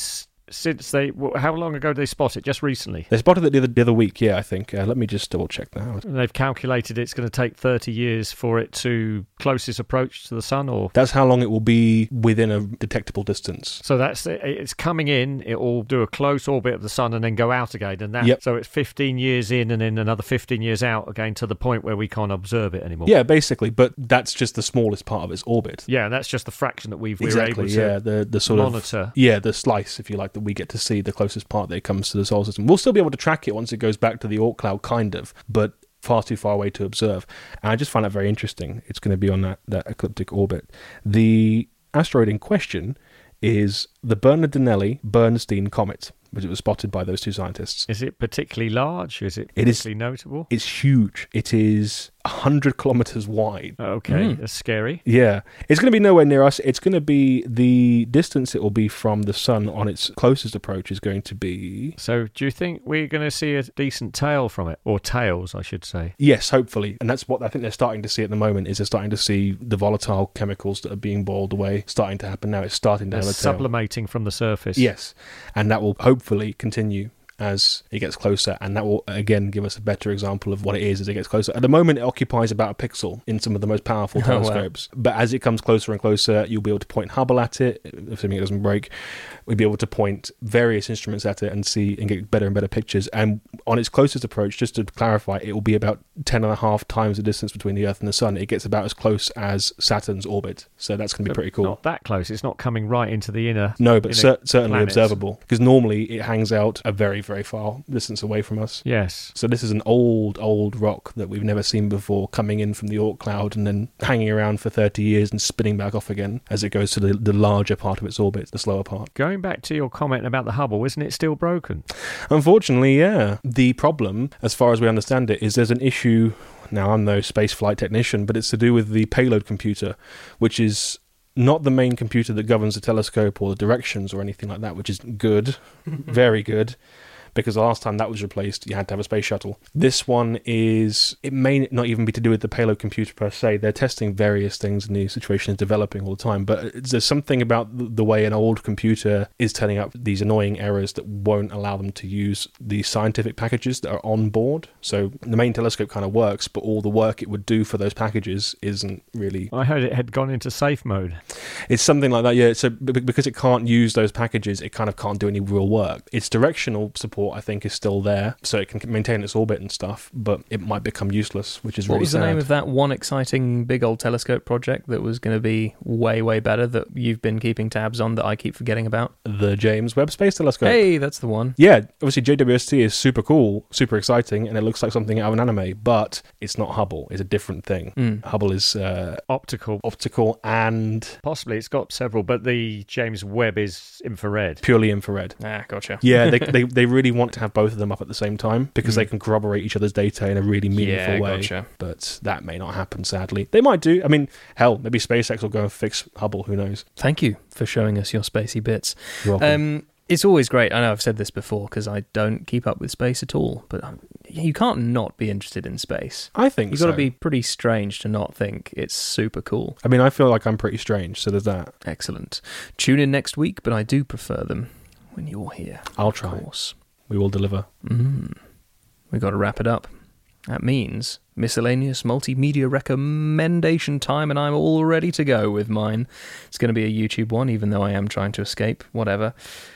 since they... How long ago did they spot it? Just recently? They spotted it the other, the other week, yeah, I think. Uh, let me just double check now. And they've calculated it's going to take thirty years for it to closest approach to the sun, or... That's how long it will be within a detectable distance. So that's it's coming in, it will do a close orbit of the sun and then go out again. And that, yep. So it's fifteen years in and then another fifteen years out again to the point where we can't observe it anymore. Yeah, basically, but that's just the smallest part of its orbit. Yeah, and that's just the fraction that we've, exactly, we're able to yeah, the, the sort monitor. Of, yeah, the slice, if you like, that we get to see, the closest part that it comes to the solar system. We'll still be able to track it once it goes back to the Oort cloud, kind of, but far too far away to observe. And I just find that very interesting. It's going to be on that, that ecliptic orbit. The asteroid in question is the Bernardinelli-Bernstein comet, which was spotted by those two scientists. Is it particularly large? Is it It is- particularly notable? It's huge. It is one hundred kilometers wide. Okay, Mm. that's scary. Yeah. It's going to be nowhere near us. It's going to be the distance it will be from the sun on its closest approach is going to be... So do you think we're going to see a decent tail from it? Or tails, I should say. Yes, hopefully. And that's what I think they're starting to see at the moment, is they're starting to see the volatile chemicals that are being boiled away starting to happen now. It's starting to They're have a tail. sublimating from the surface. Yes. And that will hopefully continue as it gets closer, and that will again give us a better example of what it is as it gets closer. At the moment it occupies about a pixel in some of the most powerful Oh, wow. telescopes, but as it comes closer and closer you'll be able to point Hubble at it, assuming it doesn't break. We'll be able to point various instruments at it and see and get better and better pictures. And on its closest approach, just to clarify, it will be about ten and a half times the distance between the Earth and the Sun. It gets about as close as Saturn's orbit, so that's going to be pretty cool. Not that close. It's not coming right into the inner... No, but inner cer- certainly planets. observable, because normally it hangs out a very, very far distance away from us. Yes. So this is an old, old rock that we've never seen before, coming in from the Oort cloud and then hanging around for thirty years and spinning back off again as it goes to the, the larger part of its orbit, the slower part. Going back to your comment about the Hubble, isn't it still broken? Unfortunately, yeah. The problem, as far as we understand it, is there's an issue. Now, I'm no spaceflight technician, but it's to do with the payload computer, which is not the main computer that governs the telescope or the directions or anything like that, which is good, very good. Because the last time that was replaced, you had to have a space shuttle. This one is... It may not even be to do with the payload computer per se. They're testing various things and the situation is developing all the time. But there's something about the way an old computer is turning up these annoying errors that won't allow them to use the scientific packages that are on board. So the main telescope kind of works, but all the work it would do for those packages isn't really... I heard it had gone into safe mode. It's something like that, yeah. So b- because it can't use those packages, it kind of can't do any real work. Its directional support, I think, is still there, so it can maintain its orbit and stuff, but it might become useless, which is What really was sad. the name of that one exciting big old telescope project that was going to be way, way better that you've been keeping tabs on that I keep forgetting about? The James Webb Space Telescope. Hey, that's the one. Yeah, obviously J W S T is super cool, super exciting, and it looks like something out of an anime, but it's not Hubble. It's a different thing. Mm. Hubble is uh, Optical. optical and Possibly. It's got several, but the James Webb is infrared. purely infrared. Ah, gotcha. Yeah, they, they they really want to have both of them up at the same time because Mm. they can corroborate each other's data in a really meaningful Yeah, way. gotcha. But that may not happen, sadly. They might do. I mean, hell, maybe SpaceX will go and fix Hubble. Who knows? Thank you for showing us your spacey bits. You're welcome. Um, it's always great. I know I've said this before because I don't keep up with space at all, but um, you can't not be interested in space. I think You've so. got to be pretty strange to not think it's super cool. I mean, I feel like I'm pretty strange, so there's that. Excellent. Tune in next week, but I do prefer them when you're here. I'll Of try. course. We will deliver. Mm. We've got to wrap it up. That means miscellaneous multimedia recommendation time, and I'm all ready to go with mine. It's going to be a YouTube one, even though I am trying to escape, whatever.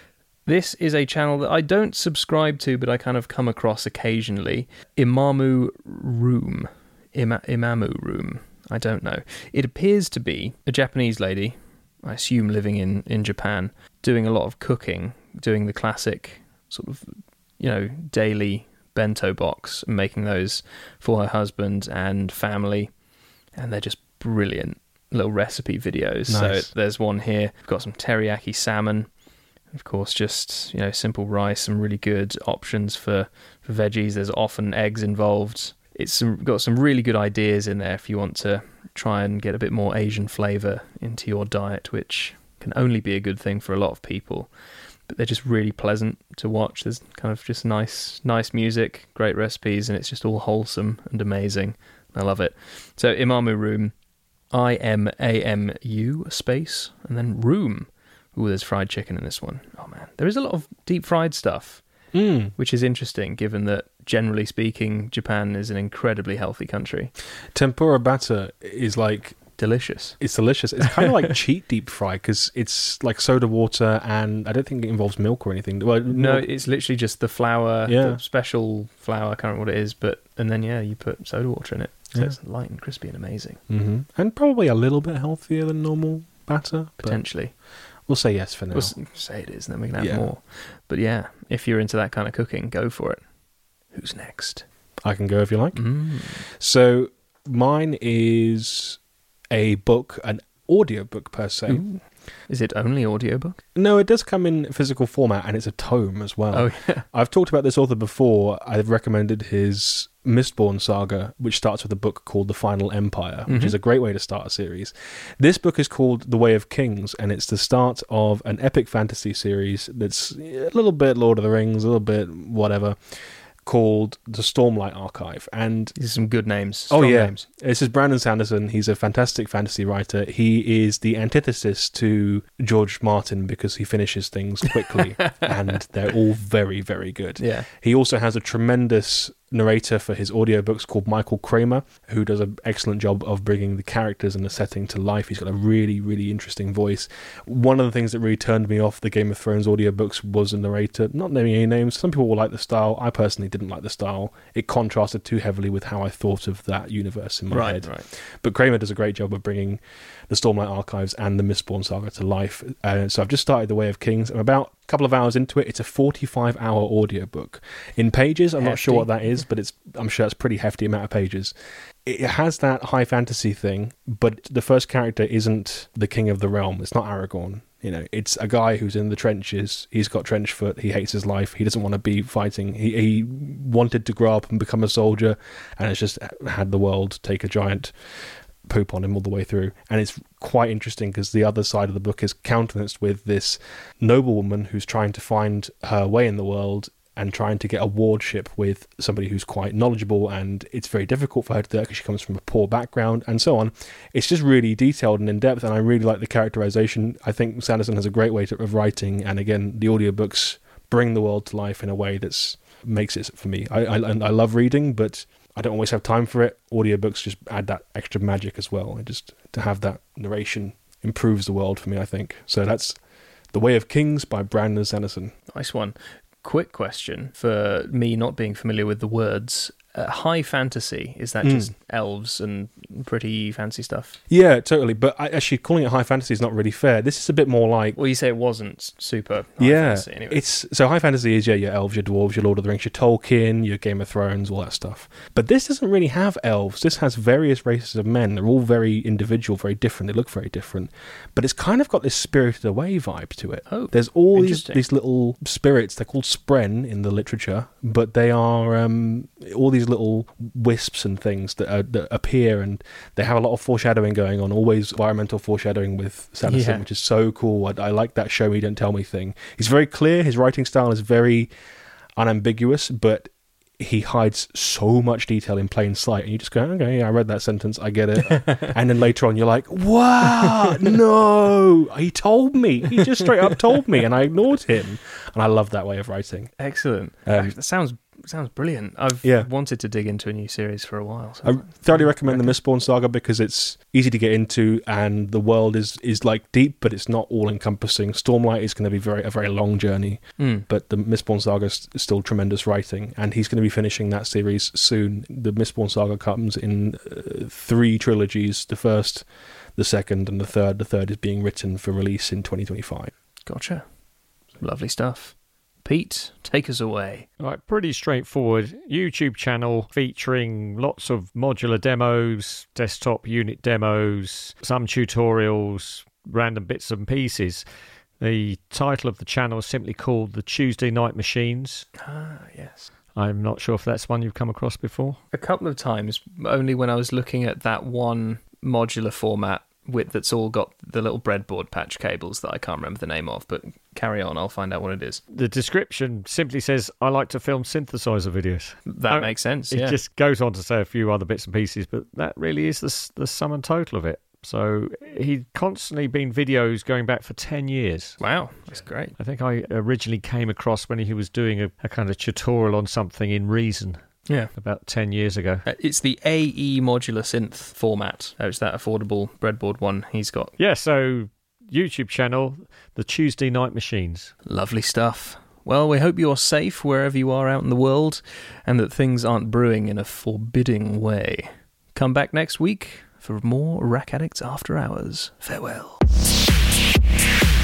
This is a channel that I don't subscribe to, but I kind of come across occasionally. Imamu Room. Ima- Imamu Room. I don't know. It appears to be a Japanese lady, I assume living in, in Japan, doing a lot of cooking, doing the classic sort of, you know, daily bento box and making those for her husband and family. And they're just brilliant little recipe videos. Nice. So there's one here. We've got some teriyaki salmon. Of course, just, you know, simple rice, some really good options for, for veggies. There's often eggs involved. It's some, got some really good ideas in there if you want to try and get a bit more Asian flavour into your diet, which can only be a good thing for a lot of people. But they're just really pleasant to watch. There's kind of just nice, nice music, great recipes, and it's just all wholesome and amazing. I love it. So Imamu Room, I M A M U space, and then Room, Ooh, there's fried chicken in this one. Oh man, there is a lot of deep fried stuff, Mm. which is interesting given that, generally speaking, Japan is an incredibly healthy country. Tempura batter is like... Delicious. It's delicious. It's kind of like cheap deep fry because it's like soda water, and I don't think it involves milk or anything. Well, No, milk- it's literally just the flour, Yeah. the special flour, I can't remember what it is, but and then, yeah, you put soda water in it. So Yeah. it's light and crispy and amazing, hmm and probably a little bit healthier than normal batter. but potentially. We'll say yes for now. We'll s- say it is, and then we can have Yeah. more. But yeah, if you're into that kind of cooking, go for it. Who's next? I can go if you like. Mm. So mine is a book, an audiobook per se. Ooh. Is it only audiobook? No, it does come in physical format, and it's a tome as well. Oh, yeah. I've talked about this author before. I've recommended his Mistborn saga, which starts with a book called The Final Empire, which Mhm. is a great way to start a series. This book is called The Way of Kings, and it's the start of an epic fantasy series that's a little bit Lord of the Rings, a little bit whatever, called The Stormlight Archive. And These are some good names. Oh, Strong yeah. names. this is Brandon Sanderson. He's a fantastic fantasy writer. He is the antithesis to George Martin because he finishes things quickly, and they're all very, very good. Yeah. He also has a tremendous narrator for his audiobooks called Michael Kramer, who does an excellent job of bringing the characters and the setting to life. He's got a really, really interesting voice. One of the things that really turned me off the Game of Thrones audiobooks was a narrator, not naming any names. Some people will like the style. I personally didn't like the style. It contrasted too heavily with how I thought of that universe in my Right, head. right. But Kramer does a great job of bringing the Stormlight Archives and the Mistborn saga to life. Uh, so I've just started The Way of Kings. I'm about a couple of hours into it. It's a forty-five hour audiobook. In pages, I'm not sure Hefty. what that is, but it's I'm sure it's a pretty hefty amount of pages. It has that high fantasy thing, but the first character isn't the king of the realm. It's not Aragorn. You know, it's a guy who's in the trenches. He's got trench foot. He hates his life. He doesn't want to be fighting. He, he wanted to grow up and become a soldier, and it's just had the world take a giant poop on him all the way through. And it's quite interesting because the other side of the book is countenanced with this noblewoman who's trying to find her way in the world and trying to get a wardship with somebody who's quite knowledgeable, and it's very difficult for her to do that because she comes from a poor background and so on. It's just really detailed and in-depth, and I really like the characterization. I think Sanderson has a great way to, of writing, and again, the audiobooks bring the world to life in a way that's makes it for me. I, I, I love reading, but I don't always have time for it. Audiobooks just add that extra magic as well, and just to have that narration improves the world for me, I think. So that's The Way of Kings by Brandon Sanderson. Nice one. Quick question for me not being familiar with the words. Uh, high fantasy, is that Mm. just elves and pretty fancy stuff? Yeah, totally. But I, actually, calling it high fantasy is not really fair. This is a bit more like Well, you say it wasn't super high yeah, fantasy anyway. it's so high fantasy is yeah, your elves, your dwarves, your Lord of the Rings, your Tolkien, your Game of Thrones, all that stuff. But this doesn't really have elves. This has various races of men. They're all very individual, very different. They look very different. But it's kind of got this Spirited Away vibe to it. Oh, There's all these, interesting. these little spirits. They're called spren in the literature, but they are um, all these little wisps and things that, are, that appear, and they have a lot of foreshadowing going on. Always environmental foreshadowing with Sanderson, Yeah. which is so cool. I, I like that show me, don't tell me thing. He's very clear. His writing style is very unambiguous, but he hides so much detail in plain sight, and you just go, okay, yeah, I read that sentence, I get it. And then later on you're like, wow, no, he told me, he just straight up told me, and I ignored him. And I love that way of writing. excellent. Um, Actually, that sounds sounds brilliant. I've Yeah. wanted to dig into a new series for a while. So I thoroughly recommend the Mistborn saga because it's easy to get into, and the world is, is like deep, but it's not all encompassing. Stormlight is going to be very a very long journey, Mm. but the Mistborn saga is still tremendous writing, and he's going to be finishing that series soon. The Mistborn saga comes in uh, three trilogies: the first, the second, and the third. The third is being written for release in twenty twenty-five. Gotcha. Lovely stuff. Pete, take us away. Right, pretty straightforward YouTube channel featuring lots of modular demos, desktop unit demos, some tutorials, random bits and pieces. The title of the channel is simply called The Tuesday Night Machines. Ah, yes. I'm not sure if that's one you've come across before. A couple of times, only when I was looking at that one modular format with that's all got the little breadboard patch cables that I can't remember the name of, but carry on, I'll find out what it is. The description simply says, I like to film synthesizer videos. That Oh, makes sense, It yeah. just goes on to say a few other bits and pieces, but that really is the, s- the sum and total of it. So he'd constantly been videos going back for ten years. Wow, that's great. I think I originally came across when he was doing a, a kind of tutorial on something in Reason. Yeah. About ten years ago. Uh, it's the A E modular synth format. Oh, it's that affordable breadboard one he's got. Yeah, so YouTube channel, The Tuesday Night Machines. Lovely stuff. Well, we hope you're safe wherever you are out in the world and that things aren't brewing in a forbidding way. Come back next week for more Rack Addicts After Hours. Farewell.